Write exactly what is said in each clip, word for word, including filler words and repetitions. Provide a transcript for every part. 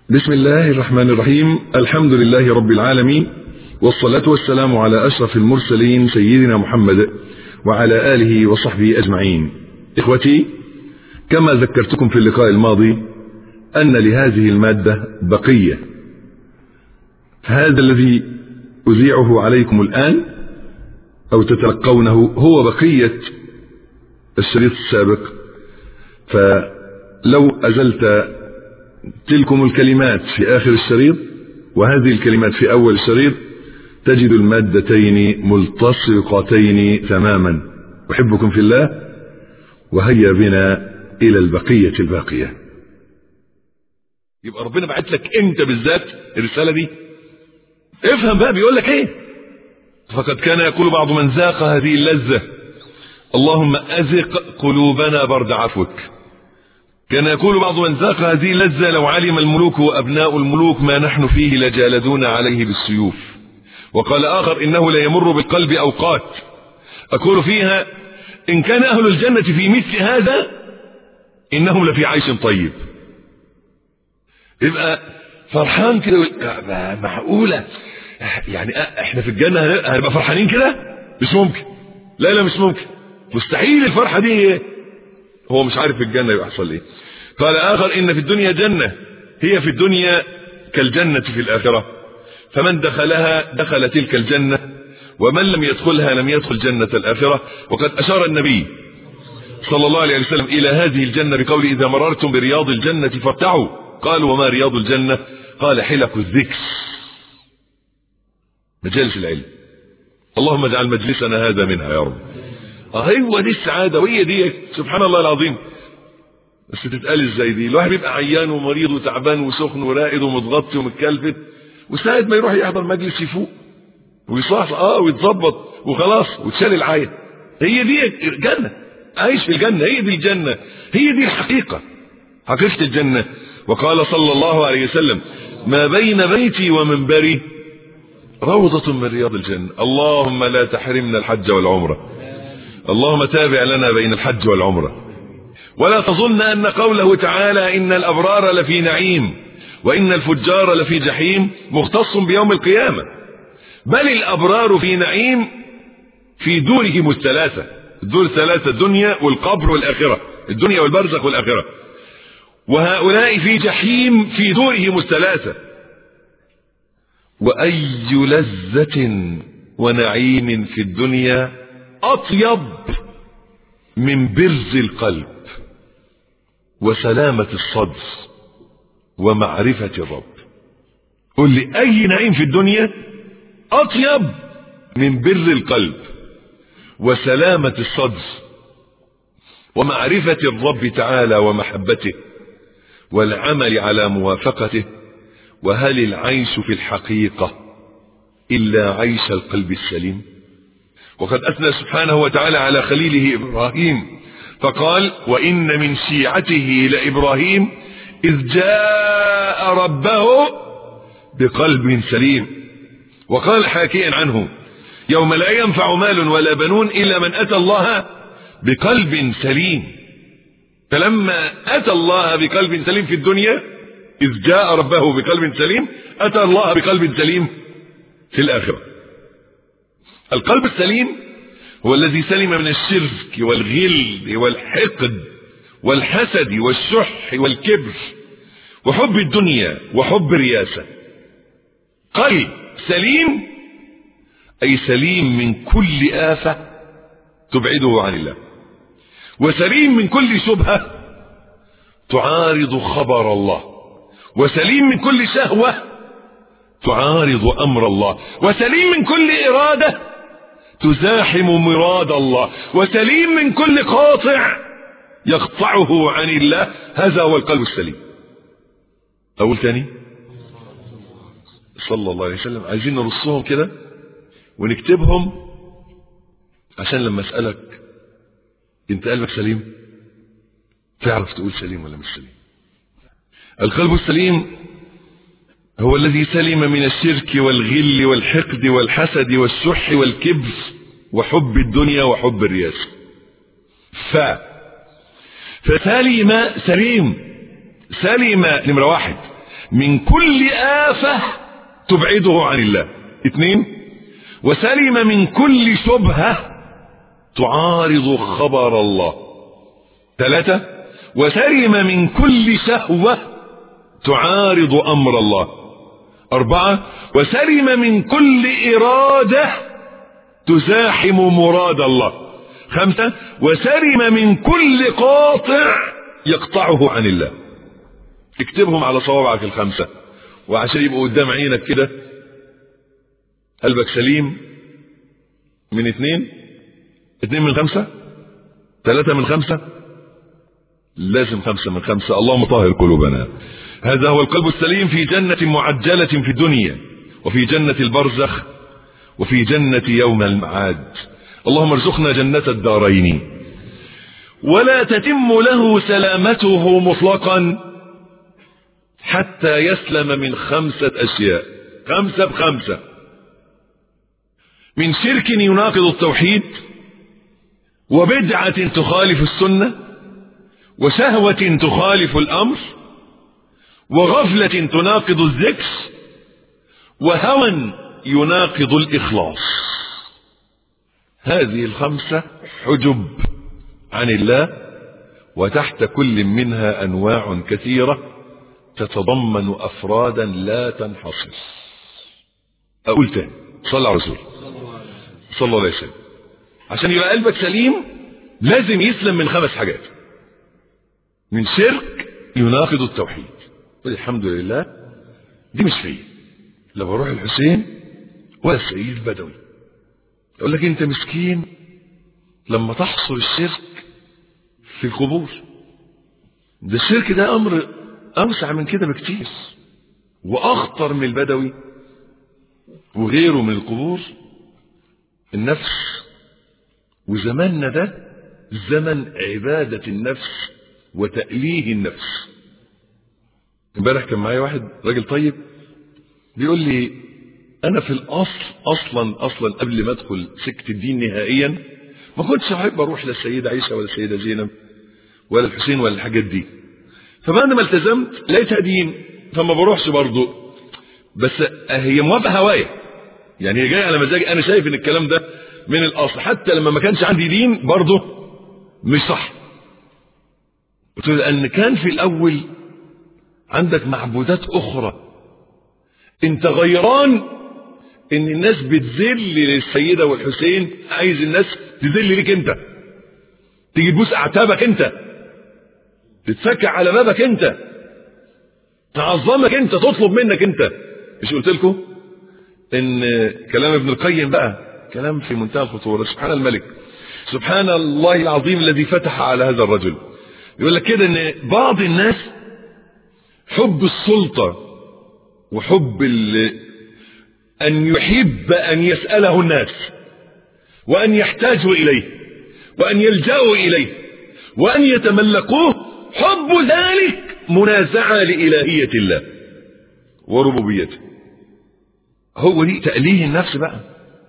بسم الله الرحمن الرحيم. الحمد لله رب العالمين، والصلاة والسلام على أشرف المرسلين سيدنا محمد وعلى آله وصحبه أجمعين. إخوتي، كما ذكرتكم في اللقاء الماضي أن لهذه المادة بقية. هذا الذي أذيعه عليكم الآن أو تتلقونه هو بقية الشريط السابق، فلو أزلت تلكم الكلمات في آخر الشريط وهذه الكلمات في أول الشريط تجد المادتين ملتصقتين تماما. أحبكم في الله، وهيا بنا إلى البقية الباقية. يبقى ربنا بعت لك أنت بالذات الرسالة دي، افهم بقى بيقول لك ايه. فقد كان يقول بعض من ذاق هذه اللذة: اللهم أذق قلوبنا برد عفوك. كان يقول بعض من ذاق هذه اللذة: لو علم الملوك وأبناء الملوك ما نحن فيه لجالدون عليه بالسيوف. وقال آخر: إنه ليمر بالقلب أوقات أقول فيها إن كان أهل الجنة في مثل هذا إنهم لفي عيش طيب. يبقى فرحان كده، معقولة يعني احنا في الجنة هنبقى فرحانين كده؟ مش ممكن. لا لا مش ممكن، مستحيل الفرحة دي. هو مش عارف في الجنة يبقى يحصل ايه. قال آخر: إن في الدنيا جنة هي في الدنيا كالجنة في الآخرة، فمن دخلها دخل تلك الجنة، ومن لم يدخلها لم يدخل جنة الآخرة. وقد أشار النبي صلى الله عليه وسلم إلى هذه الجنة بقول: إذا مررتم برياض الجنة فارتعوا. قالوا: وما رياض الجنة؟ قال: حلق الذكر، مجالس العلم. اللهم اجعل مجلسنا هذا منها يا رب. هو دي السعادة وهي دي، سبحان الله العظيم. بس تتقال ازاي دي؟ الواحد بيبقى عيان ومريض وتعبان وسخن ورائد ومتغطي ومتكلفت، وساعة ما يروح يحضر مجلس يفوق ويصحصح اه ويتظبط وخلاص وتشال العين. هي دي الجنة، عايش في الجنة. هي دي الجنة، هي دي الحقيقة، حقيقة الجنة. وقال صلى الله عليه وسلم: ما بين بيتي ومنبري روضة من رياض الجنة. اللهم لا تحرمنا الحج والعمرة، اللهم تابع لنا بين الحج والعمرة. ولا تظن أن قوله تعالى إن الأبرار لفي نعيم وإن الفجار لفي جحيم مختص بيوم القيامة، بل الأبرار في نعيم في دورهم الثلاثة. الدور الثلاثة: الدنيا والقبر والآخرة، الدنيا والبرزخ والآخرة. وهؤلاء في جحيم في دورهم الثلاثة. وأي لذة ونعيم في الدنيا أطيب من برز القلب وسلامة الصدر ومعرفة الرب. قل لي أي نعيم في الدنيا أطيب من بر القلب وسلامة الصدر ومعرفة الرب تعالى ومحبته والعمل على موافقته. وهل العيش في الحقيقة إلا عيش القلب السليم؟ وقد أثنى سبحانه وتعالى على خليله إبراهيم فقال: وإن من شيعته لإبراهيم إذ جاء ربه بقلب سليم. وقال حاكيا عنه: يوم لا ينفع مال ولا بنون إلا من أتى الله بقلب سليم. فلما أتى الله بقلب سليم في الدنيا، إذ جاء ربه بقلب سليم، أتى الله بقلب سليم في الآخرة. القلب السليم هو الذي سلم من الشرك والغل والحقد والحسد والشح والكبر وحب الدنيا وحب الرياسة. قلب سليم أي سليم من كل آفة تبعده عن الله، وسليم من كل شبهة تعارض خبر الله، وسليم من كل شهوة تعارض أمر الله، وسليم من كل إرادة تزاحم مراد الله، وسليم من كل قاطع يقطعه عن الله. هذا هو القلب السليم. أقول تاني: صلى الله عليه وسلم. عايزين نرصهم كده ونكتبهم عشان لما أسألك انت قلبك سليم تعرف تقول سليم ولا مش سليم. القلب السليم هو الذي سلم من الشرك والغل والحقد والحسد والشح والكبر وحب الدنيا وحب الرياسة. ف فسلم سليم سلم نمرة واحد من كل آفة تبعده عن الله. اثنين، وسلم من كل شبهة تعارض خبر الله. ثلاثة، وسلم من كل شهوة تعارض أمر الله. أربعة، وسلم من كل إرادة تزاحم مراد الله. خمسة، وسلم من كل قاطع يقطعه عن الله. اكتبهم على صوابعك الخمسة، وعشان يبقوا قدام عينك كده. قلبك سليم من اثنين، اثنين من خمسة، ثلاثة من خمسة، لازم خمسة من خمسة. اللهم طهر قلوبنا. هذا هو القلب السليم في جنة معجلة في الدنيا، وفي جنة البرزخ، وفي جنة يوم المعاد. اللهم ارزقنا جنة الدارين. ولا تتم له سلامته مطلقا حتى يسلم من خمسة أشياء، خمسة بخمسة: من شرك يناقض التوحيد، وبدعة تخالف السنة، وشهوة تخالف الأمر، وغفلة تناقض الذكر، وهوى يناقض الإخلاص. هذه الخمسة حجب عن الله، وتحت كل منها أنواع كثيرة تتضمن أفرادا لا تنحصر. أقول تاني: صلى على رسول صلى الله عليه وسلم. عشان يبقى قلبك سليم لازم يسلم من خمس حاجات: من شرك يناقض التوحيد، والحمد لله دي مش فيا، لا بروح الحسين ولا السيد البدوي. يقول لك انت مسكين لما تحصر الشرك في القبور. ده الشرك ده امر اوسع من كده بكتير، واخطر من البدوي وغيره من القبور. النفس، وزماننا ده زمن عبادة النفس وتأليه النفس. امبارح كان معايا واحد راجل طيب بيقول لي: انا في الاصل اصلا اصلا قبل ما ادخل سكة الدين نهائيا ما كنتش احب اروح للسيدة عائشة ولا السيدة زينب ولا الحسين ولا الحاجات دي، فبعد ما التزمت لقيتها دين فما بروحش برضه. بس هي موافقة هواية، يعني هي جاية على مزاجي. انا شايف ان الكلام ده من الاصل، حتى لما ما كانش عندي دين برضه مش صح. قلت له: لان كان في الاول عندك معبودات اخرى، انت غيران ان الناس بتذل للسيدة والحسين، عايز الناس تذل ليك انت، تيجي تبوس اعتابك انت، تتسكع على بابك انت، تعظمك انت، تطلب منك انت. مش قلت لكم ان كلام ابن القيم بقى كلام في منتهى الخطورة؟ سبحان الملك، سبحان الله العظيم الذي فتح على هذا الرجل. يقول لك كده ان بعض الناس حب السلطة وحب أن يحب أن يسأله الناس، وأن يحتاجوا إليه، وأن يلجأوا إليه، وأن يتملكوه، حب ذلك منازعة لإلهية الله وربوبيته. هو دي تأليه النفس بقى.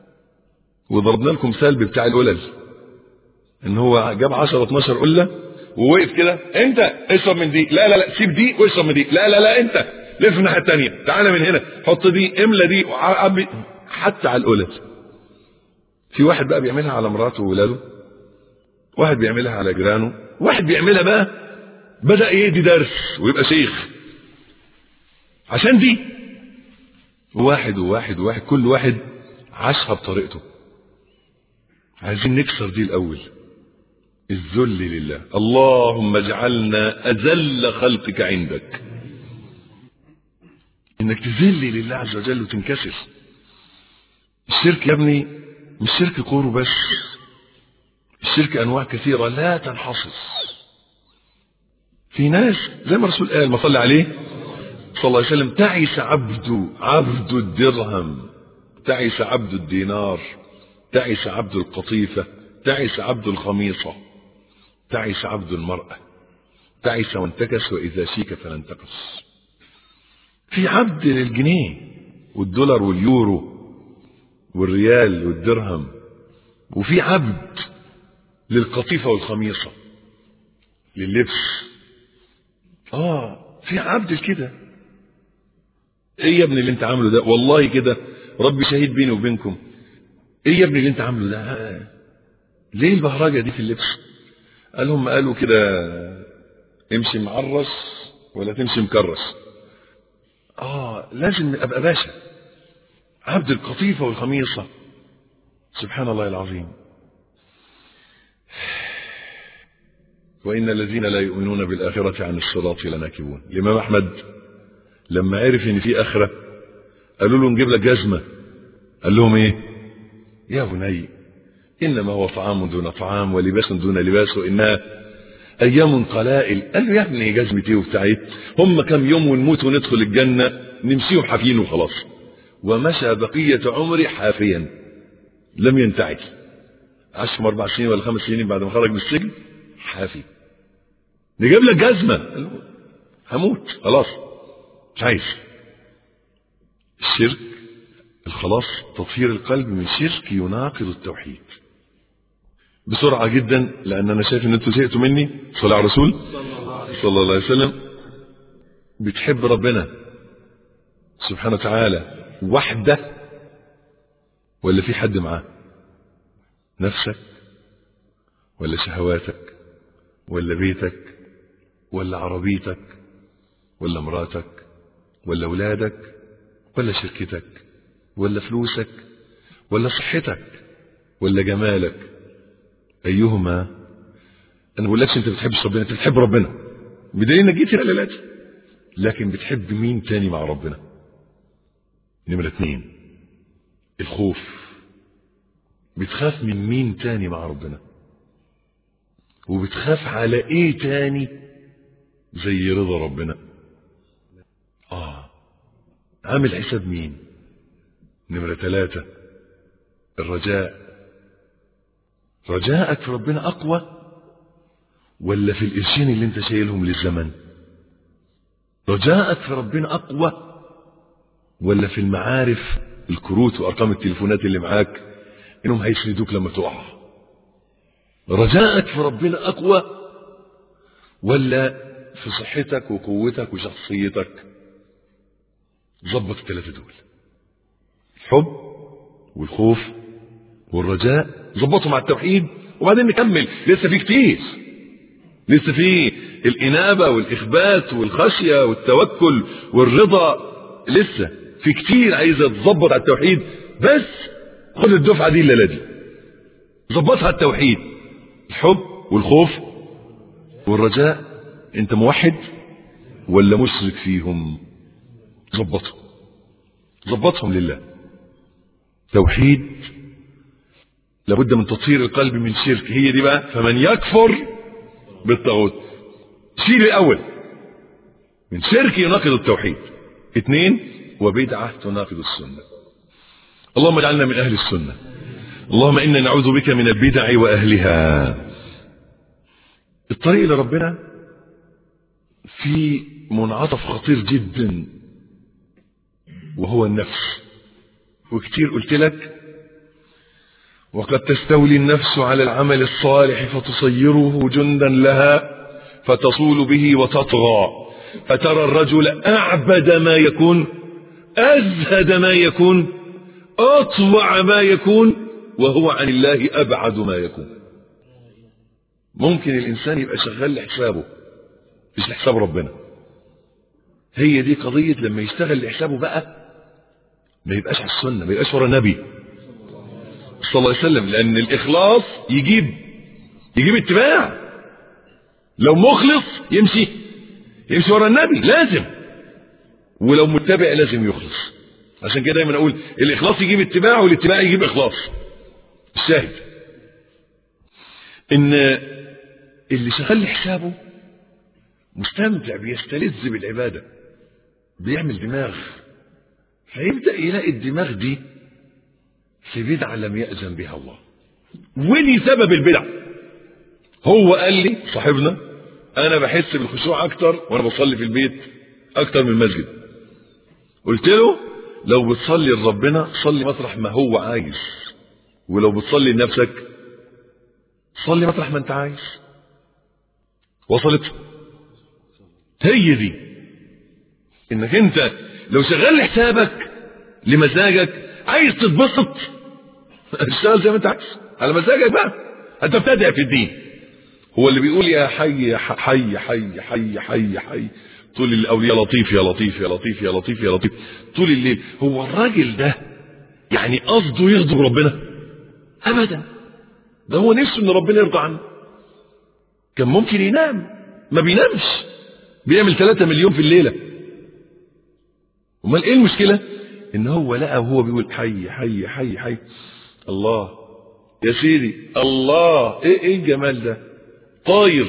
وضربنا لكم مثال بتاع القلل، ان هو جاب عشرة اتناشر قلة ووقف كده: انت اشرب من دي، لا لا لا سيب دي واشرب من دي، لا لا لا انت لف الناحية التانية، تعالى من هنا حط دي، املى دي، وعبي. حتى على القلل. في واحد بقى بيعملها على مراته وولاده، واحد بيعملها على جيرانه، واحد بيعملها بقى بدأ يدي درس ويبقى شيخ عشان دي. واحد وواحد وواحد كل واحد عاشها بطريقته. عايزين نكسر دي الأول، الذل لله. اللهم اجعلنا أذل خلقك عندك، انك تذل لله عز وجل وتنكسر. الشرك يا ابني مش شرك قوره بس، الشرك انواع كثيرة لا تنحصر. في ناس زي ما الرسول قال، ما صلى عليه صلى الله عليه وسلم: تعس عبد عبد الدرهم، تعس عبد الدينار، تعس عبد القطيفة، تعس عبد الخميصة، تعس عبد المرأة، تعس وانتكس وإذا شيك فلا انتقص. في عبد للجنيه والدولار واليورو والريال والدرهم، وفي عبد للقطيفة والخميصة، لللبس. اه في عبد كده، ايه يا ابني اللي انت عامله ده؟ والله كده ربي شهيد بيني وبينكم. ايه يا ابني اللي انت عامله ده؟ ليه البهرجة دي في اللبس؟ قال هم قالوا كده امشي معرس ولا تمشي مكرس. اه لازم ابقى باشا، عبد القطيفة والخميصة. سبحان الله العظيم. وإن الذين لا يؤمنون بالآخرة عن الصراط لناكبون. الإمام أحمد لما عرف إن في آخرة قالوا له نجيب لك جزمة، قال لهم إيه؟ يا بني إنما هو طعام دون طعام ولباس دون لباس وإنها أيام قلائل. قال له يا ابني جزمتي وبتاعي هم كم يوم ونموت وندخل الجنة نمشيهم حافيين وخلاص. ومشى بقية عمري حافيا لم ينتعج. عاش أربع سنين ولا خمس سنين بعد ما خرج من السجن حافي. نجيب لك جزمة، هموت خلاص مش عايز. الشرك الخلاص تطهير القلب من شرك يناقض التوحيد. بسرعة جدا لأن أنا شايف أن أنتوا زهقتوا مني. صلى على رسول صلى الله عليه وسلم. بتحب ربنا سبحانه وتعالى وحده ولا في حد معاه؟ نفسك ولا شهواتك ولا بيتك ولا عربيتك ولا مراتك ولا أولادك ولا شركتك ولا فلوسك ولا صحتك ولا جمالك؟ أيهما؟ أنا بقول لكش أنت بتحبش ربنا، أنت بتحب ربنا بدليل إنك جيت العلاج، لكن بتحب مين تاني مع ربنا؟ نمرة اتنين الخوف. بتخاف من مين تاني مع ربنا؟ وبتخاف على ايه تاني زي رضا ربنا؟ اه عامل حساب مين؟ نمرة ثلاثة الرجاء. رجاءك في ربنا اقوى ولا في القرشين اللي انت شايلهم للزمن؟ رجاءك في ربنا اقوى ولا في المعارف الكروت وارقام التليفونات اللي معاك انهم هيسندوك لما تقع؟ رجاءك في ربنا اقوى ولا في صحتك وقوتك وشخصيتك؟ ظبط الثلاثه دول، الحب والخوف والرجاء، ظبطهم مع التوحيد وبعدين نكمل. لسه في كتير، لسه في الانابه والاخبات والخشيه والتوكل والرضا، لسه في كتير عايزه تظبط على التوحيد. بس خد الدفعه دي الليله دي ظبطها على التوحيد، الحب والخوف والرجاء. انت موحد ولا مشرك فيهم؟ ظبطهم ظبطهم لله. توحيد لابد من تطهير القلب من شرك. هي دي بقى فمن يكفر بالطاغوت. شيل الاول من شرك يناقض التوحيد. اثنين وبدعة تناقض السنة. اللهم اجعلنا من اهل السنة. اللهم انا نعوذ بك من البدع واهلها. الطريق لربنا في منعطف خطير جدا وهو النفس. وكتير قلت لك وقد تستولي النفس على العمل الصالح فتصيره جندا لها فتصول به وتطغى، فترى الرجل أعبد ما يكون، أزهد ما يكون، أطوع ما يكون، وهو عن الله أبعد ما يكون. ممكن الإنسان يبقى شغال لحسابه مش لحساب ربنا. هي دي قضية لما يشتغل لحسابه بقى ما يبقاش على السنة، ما يبقاش ورا النبي صلى الله عليه وسلم. لأن الإخلاص يجيب يجيب اتباع. لو مخلص يمشي يمشي ورا النبي لازم، ولو متبع لازم يخلص. عشان كده دايما اقول الاخلاص يجيب اتباع والاتباع يجيب اخلاص. الشاهد ان اللي شغال لحسابه مستمتع بيستلذ بالعبادة، بيعمل دماغ، فيبدأ يلاقي الدماغ دي في بدعة لم يأذن بها الله. ودي سبب البدع. هو قال لي صاحبنا انا بحس بالخشوع اكتر وانا بصلي في البيت اكتر من المسجد. قلت له لو بتصلي لربنا صلي مطرح ما هو عايز، ولو بتصلي لنفسك صلي مطرح ما انت عايز. وصلت؟ هي دي انك انت لو شغال لحسابك لمزاجك عايز تتبسط اشتغل زي ما انت عايز على مزاجك بقى. انت بتدعي في الدين. هو اللي بيقول يا حي يا حي حي حي حي حي طول الليل، يا لطيف يا لطيف يا لطيف يا لطيف يا لطيف طول الليل، هو الراجل ده يعني قصده يغضب ربنا؟ ابدا، ده هو نفسه ان ربنا يرضى عنه. كان ممكن ينام، ما بينامش، بيعمل ثلاثة مليون في الليلة. امال ايه المشكلة؟ ان هو لقى وهو بيقول حي حي حي حي الله يا سيدي الله، ايه ايه الجمال ده، طاير،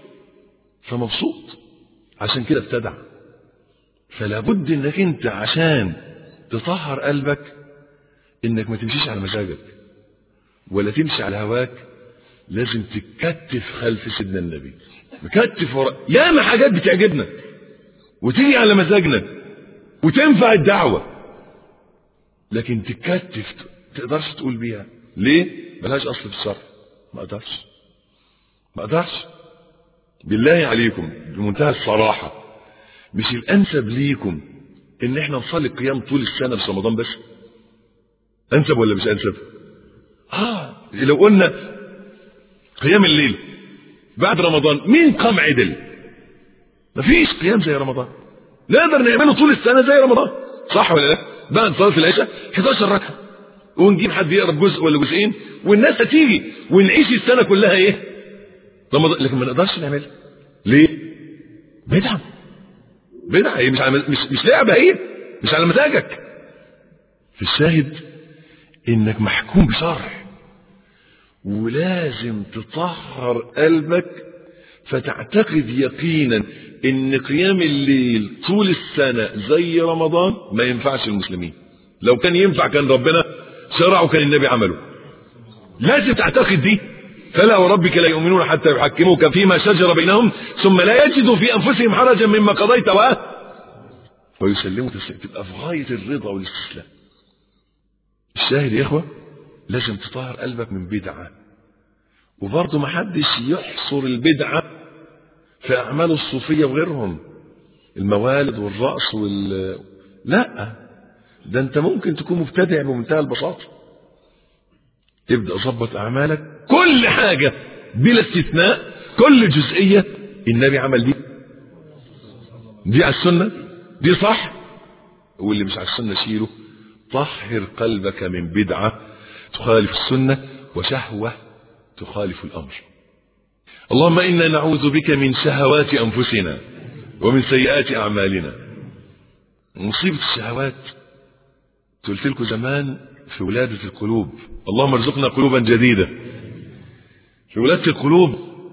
فمبسوط. عشان كده ابتدع. فلا بد انك انت عشان تطهر قلبك انك ما تمشيش على مزاجك ولا تمشي على هواك، لازم تتكتف خلف سيدنا النبي، مكتف ورا. ياما حاجات بتعجبنا وتيجي على مزاجنا وتنفع الدعوة، لكن تتكتف تقدرش تقول بيها. ليه؟ ملهاش اصل في الشرع. ما اقدرش ما اقدرش بالله عليكم بمنتهى الصراحة، مش الانسب ليكم ان احنا نصلي قيام طول السنة في رمضان بس؟ انسب ولا مش انسب؟ اه لو قلنا قيام الليل بعد رمضان، مين قام عدل؟ مفيش قيام زي رمضان. نقدر نعمله طول السنة زي رمضان، صح ولا لا؟ بعد صلاة العشاء حداشر ركعة ونجيب حد يقرا جزء ولا جزئين والناس هتيجي ونعيش السنة كلها ايه؟ رمضان. لكن ما نقدرش نعملها. ليه؟ بدعة بدعة هي مش على مش مش لعبة، هي مش على مزاجك. في الشاهد انك محكوم بشرع، ولازم تطهر قلبك فتعتقد يقينا ان قيام الليل طول السنة زي رمضان ما ينفعش المسلمين. لو كان ينفع كان ربنا شرع وكان النبي عمله. لازم تعتقد دي. فلا وربك لا يؤمنون حتى يحكموك فيما شجر بينهم ثم لا يجدوا في انفسهم حرجا مما قضيت ويسلموا تسليما. تبقى في غاية الرضا والاستسلام. الشاهد يا اخوة لازم تطهر قلبك من بدعة. وبرضه ما حدش يحصر البدعة في اعمال الصوفية وغيرهم، الموالد والرقص وال لا، ده انت ممكن تكون مبتدع بمنتهى البساطة. تبدأ ظبط اعمالك، كل حاجة بلا استثناء، كل جزئية النبي عمل دي دي على السنة، دي صح، واللي مش على السنة شيله. طهر قلبك من بدعة تخالف السنة وشهوة تخالف الأمر. اللهم إنا نعوذ بك من شهوات أنفسنا ومن سيئات أعمالنا. مصيبة الشهوات قلت لكم زمان في ولادة القلوب، اللهم ارزقنا قلوبا جديدة. في ولادة القلوب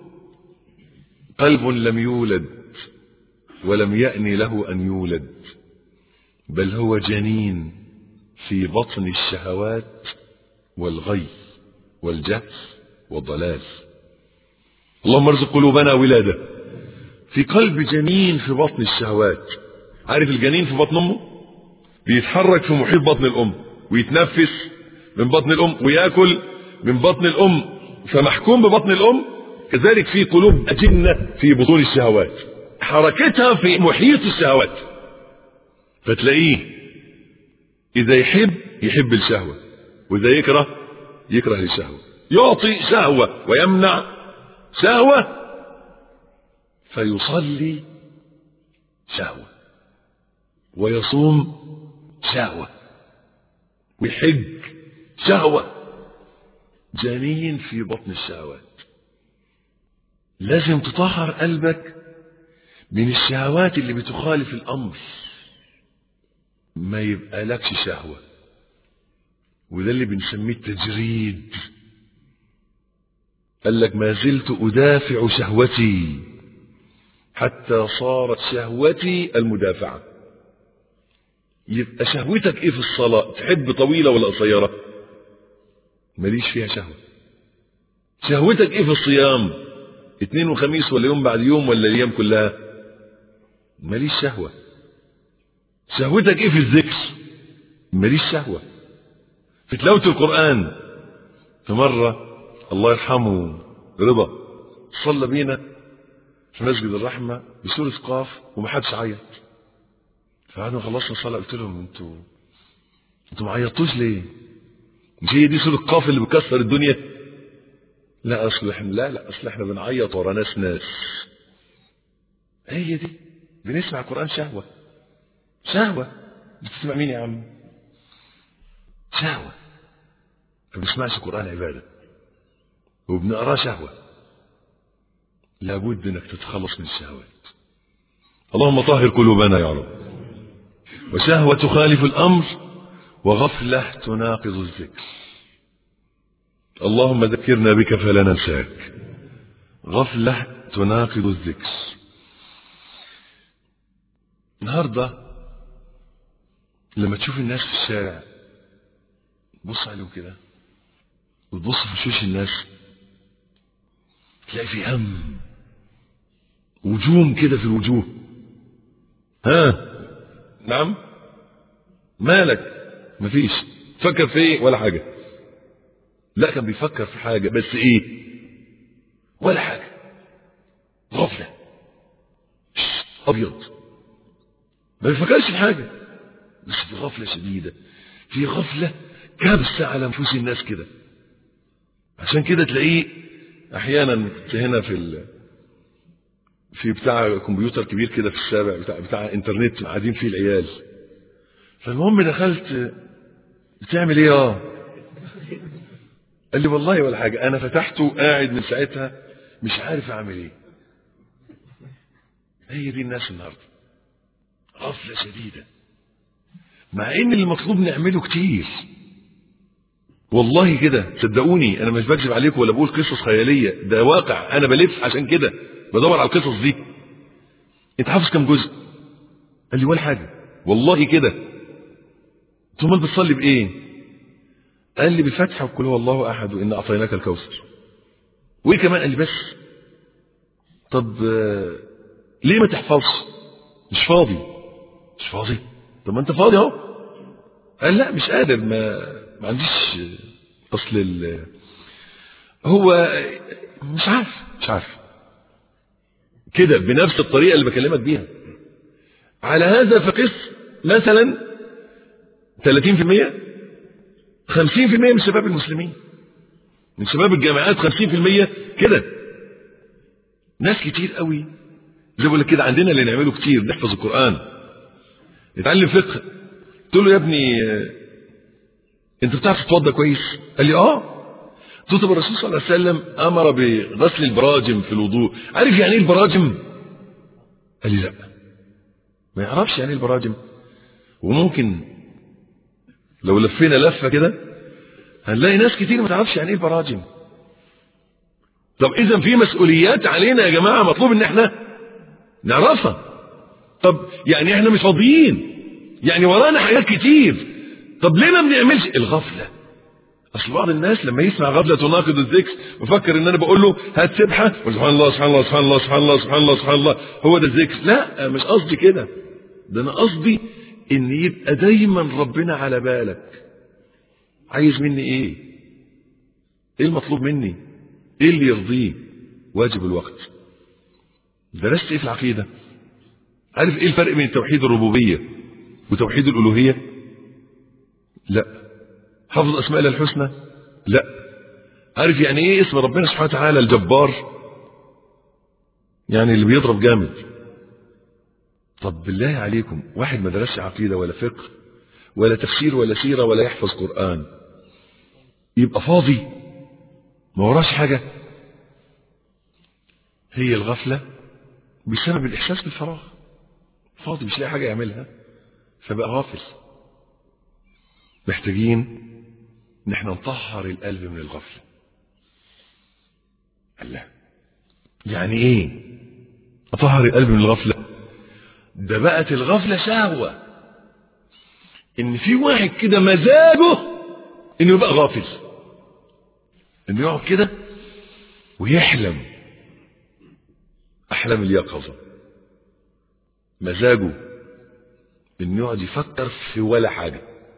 قلب لم يولد ولم يأن له أن يولد، بل هو جنين في بطن الشهوات والغي والجهل والضلال. اللهم ارزق قلوبنا ولادة في قلب جنين في بطن الشهوات. عارف الجنين في بطن امه بيتحرك في محيط بطن الام ويتنفس من بطن الام ويأكل من بطن الام، فمحكوم ببطن الام. كذلك في قلوب أجنة في بطون الشهوات حركتها في محيط الشهوات، فتلاقيه إذا يحب يحب الشهوة، وإذا يكره يكره الشهوة، يعطي شهوة ويمنع شهوة، فيصلي شهوة ويصوم شهوة ويحج شهوة. جنين في بطن الشهوات. لازم تطهر قلبك من الشهوات اللي بتخالف الأمر، ما يبقى لكش شهوة. وده اللي بنسميه التجريد. قال لك ما زلت أدافع شهوتي حتى صارت شهوتي المدافعة. يبقى شهوتك ايه في الصلاة؟ تحب طويلة ولا قصيرة؟ ماليش فيها شهوة. شهوتك ايه في الصيام؟ اثنين وخميس ولا يوم بعد يوم ولا الايام كلها؟ ماليش شهوة. شهوتك ايه في الذكر؟ ماليش شهوة. في تلاوة القرآن. في مرة الله يرحمه رضا صلى بينا في مسجد الرحمة بسورة قاف ومحدش عيط، فبعد ما خلصنا الصلاه قلت لهم انتوا انتوا ما عيطتوش ليه؟ مش هي دي سوره قاف اللي بتكسر الدنيا؟ لا اصل احنا لا لا اصل احنا بنعيط ورا ناس ناس. هي دي بنسمع القران شهوه شهوه. بتسمع مين يا عم؟ شهوه. ما بنسمعش القران عباده وبنقراه شهوه. لابد انك تتخلص من الشهوات. اللهم طهر قلوبنا يا رب. وشهوه تخالف الامر وغفله تناقض الذكر. اللهم ذكرنا بك فلا ننساك. غفله تناقض الذكر. النهارده لما تشوف الناس في الشارع بص عليهم كده وتبص في وشوش الناس تلاقي في هم وجوم كده في الوجوه. ها نعم مالك؟ مفيش. تفكر في ايه؟ ولا حاجه. لا كان بيفكر في حاجه بس ايه؟ ولا حاجه. غفله ابيض ما بيفكرش في حاجه بس في غفله شديده. في غفله كابسه على نفوس الناس كده. عشان كده تلاقيه احيانا هنا في ال... في بتاع كمبيوتر كبير كده في الشارع بتاع بتاع انترنت قاعدين فيه العيال. فالمهم دخلت بتعمل ايه؟ اه قال لي والله ولا حاجه انا فتحته قاعد من ساعتها مش عارف اعمل ايه. هي دي الناس النهارده غفله شديده مع ان المطلوب نعمله كتير. والله كده صدقوني انا مش بكذب عليكم ولا بقول قصص خياليه. ده واقع. انا بلف عشان كده بدور على القصص دي. انت حافظ كم جزء؟ قال لي ولا حاجه والله كده. ثم بتصلي بايه؟ قال لي بفتحه وقل هو الله احد وان اعطيناك الكوثر. وايه كمان؟ قال لي بس. طب ليه ما تحفظش؟ مش فاضي. مش فاضي؟ طب ما انت فاضي اهو. قال لا مش قادر ما ما عنديش اصل ال... هو مش عارف مش عارف كده بنفس الطريقه اللي بكلمك بيها. على هذا فقس مثلا ثلاثين في المية خمسين في المية من شباب المسلمين من شباب الجامعات خمسين في المية كده. ناس كتير قوي زي بقول لك كده. عندنا اللي نعمله كتير نحفظ القرآن نتعلم فقه. قلت له يا ابني انت بتعرف تتوضى كويس؟ قال لي اه. قلت له الرسول صلى الله عليه وسلم امر بغسل البراجم في الوضوء. عارف يعني ايه البراجم؟ قال لي لا ما يعرفش يعني ايه البراجم. وممكن لو لفينا لفه كده هنلاقي ناس كتير ما تعرفش يعني ايه البراجم. طب اذا في مسؤوليات علينا يا جماعه مطلوب ان احنا نعرفها. طب يعني احنا مش فاضيين يعني ورانا حاجات كتير. طب ليه ما بنعملش؟ الغفله. اصل بعض الناس لما يسمع غفله تناقض الذكر وفكر ان انا بقول له هات سبحه سبحان الله سبحان الله سبحان الله سبحان الله سبحان الله سبحان الله هو ده الذكر. لا مش قصدي كده. ده انا قصدي ان يبقى دايما ربنا على بالك. عايز مني ايه؟ ايه المطلوب مني؟ ايه اللي يرضيه؟ واجب الوقت. درست ايه في العقيده؟ عارف ايه الفرق بين توحيد الربوبيه وتوحيد الالوهيه؟ لا. حفظ اسماء الله الحسنى؟ لا. عارف يعني ايه اسم ربنا سبحانه وتعالى الجبار؟ يعني اللي بيضرب جامد. طب بالله عليكم واحد ما درسش عقيده ولا فقه ولا تفسير ولا سيره ولا يحفظ قرآن يبقى فاضي ما وراش حاجه؟ هي الغفله بسبب الاحساس بالفراغ. فاضي مش لاقي حاجه يعملها فبقى غافل. محتاجين ان احنا نطهر القلب من الغفله. الله يعني ايه اطهر القلب من الغفله؟ ده بقت الغفله شهوه. ان في واحد كده مزاجه انه يبقى غافل. انه يقعد كده ويحلم احلام اليقظه. مزاجه انه يقعد يفكر في ولا حاجه.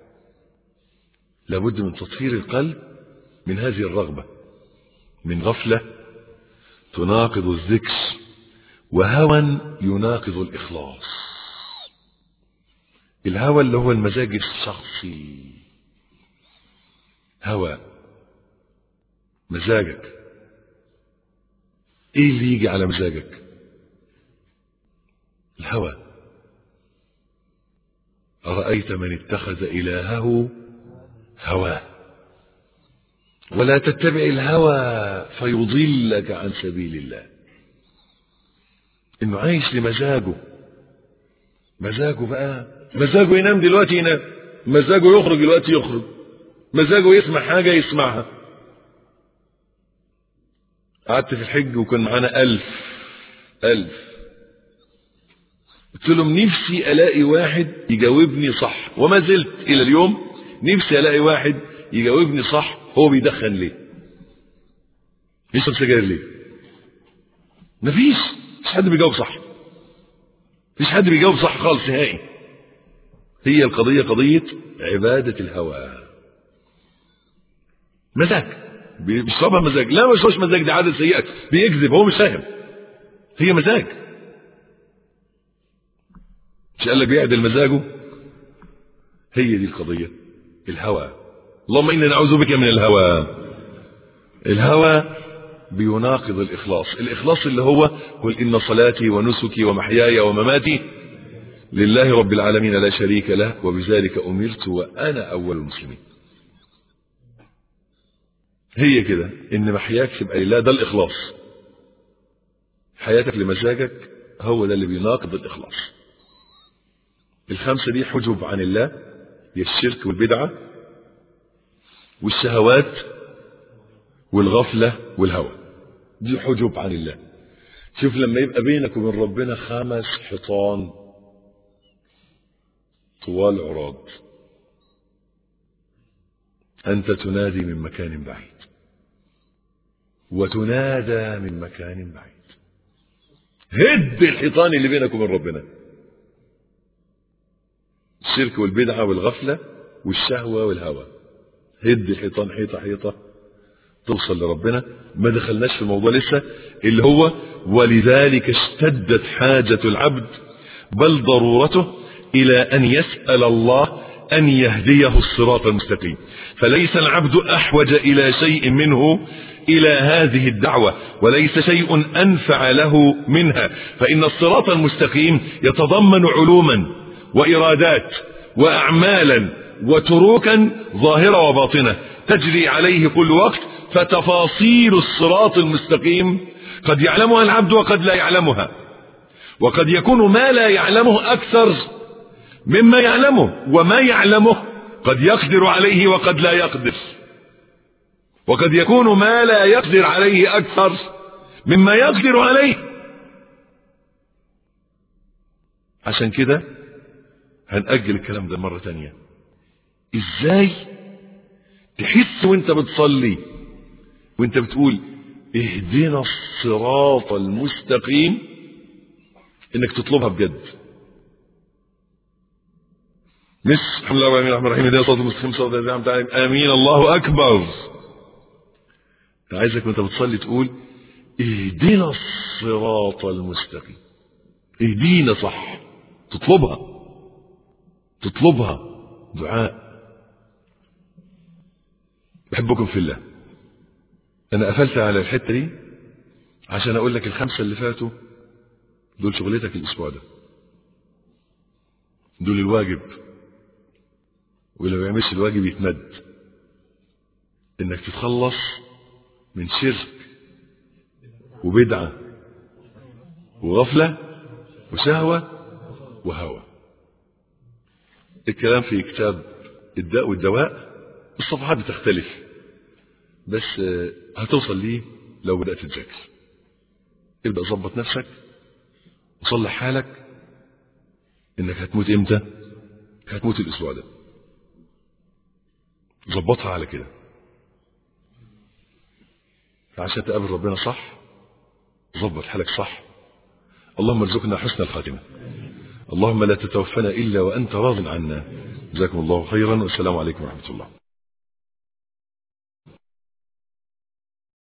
لابد من تطهير القلب من هذه الرغبه من غفله تناقض الذكر وهوى يناقض الاخلاص. الهوى اللي هو المزاج الشخصي، هوى مزاجك. ايه اللي يجي على مزاجك؟ الهوى. أرأيت من اتخذ إلهه هواه. ولا تتبع الهوى فيضلك عن سبيل الله. انه عايش لمزاجه، مزاجه بقى، مزاجه ينام دلوقتي ينام، مزاجه يخرج دلوقتي يخرج، مزاجه يسمع حاجة يسمعها. قعدت في الحج وكان معانا ألف ألف، قلت لهم نفسي ألاقي واحد يجاوبني صح، وما زلت إلى اليوم نفسي ألاقي واحد يجاوبني صح. هو بيدخن ليه؟ يشرب سجاير ليه؟ مفيش مفيش حد بيجاوب صح، مفيش حد بيجاوب صح خالص نهائي. هي القضية قضية عبادة الهوى، مزاج بيشربها مزاج. لا مش مش مزاج، دي عادة سيئة، بيكذب هو مش فاهم. هي مزاج. مش قال لك بيعدل مزاجه؟ هي دي القضية، الهوى. اللهم إنا نعوذ بك من الهوى. الهوى بيناقض الإخلاص. الإخلاص اللي هو قل إن صلاتي ونسكي ومحياي ومماتي لله رب العالمين لا شريك له وبذلك أمرت وأنا أول المسلمين. هي كده، إن محياك تبقى لله، ده الإخلاص. حياتك لمزاجك هو ده اللي بيناقض الإخلاص. الخمسة دي حجب عن الله، هي الشرك والبدعة والشهوات والغفلة والهوى، دي حجب عن الله. شوف لما يبقى بينك وبين ربنا خمس حيطان طوال عراض، أنت تنادي من مكان بعيد وتنادى من مكان بعيد. هد الحيطان اللي بينك وبين ربنا، الشرك والبدعة والغفلة والشهوة والهوى. هد الحيطان حيطة حيطة توصل لربنا. ما دخلناش في الموضوع لسه، اللي هو ولذلك اشتدت حاجة العبد بل ضرورته إلى أن يسأل الله أن يهديه الصراط المستقيم. فليس العبد أحوج إلى شيء منه إلى هذه الدعوة، وليس شيء أنفع له منها، فإن الصراط المستقيم يتضمن علوما وإرادات وأعمالا وتروكا ظاهرة وباطنة تجري عليه كل وقت. فتفاصيل الصراط المستقيم قد يعلمها العبد وقد لا يعلمها، وقد يكون ما لا يعلمه أكثر مما يعلمه، وما يعلمه قد يقدر عليه وقد لا يقدر، وقد يكون ما لا يقدر عليه أكثر مما يقدر عليه. عشان كده هنأجل الكلام ده مرة تانية. ازاي تحس وانت بتصلي وانت بتقول اهدنا الصراط المستقيم انك تطلبها بجد؟ مش الحمد لله والرحمن الرحيم اهدنا الصراط المستقيم صراط الذين أنعمت عليهم امين الله اكبر. عايزك وانت بتصلي تقول اهدنا الصراط المستقيم، اهدينا صح، تطلبها تطلبها دعاء. بحبكم في الله. انا قفلت على الحته دي عشان اقول لك الخمسه اللي فاتوا دول شغلتك الاسبوع ده، دول الواجب، ولو ما يعملش الواجب يتمد. انك تتخلص من شرك وبدعه وغفله وشهوه وهوى. الكلام في كتاب الداء والدواء، الصفحات بتختلف بس هتوصل ليه لو بدأت تذاكر. ابدأ ظبط نفسك وصلح حالك. انك هتموت امتى؟ هتموت الاسبوع ده. ظبطها على كده عشان تقابل ربنا صح. ظبط حالك صح. اللهم ارزقنا حسن الخاتمة. اللهم لا تتوفنا إلا وأنت راض عنا. جزاكم الله خيرا والسلام عليكم ورحمة الله.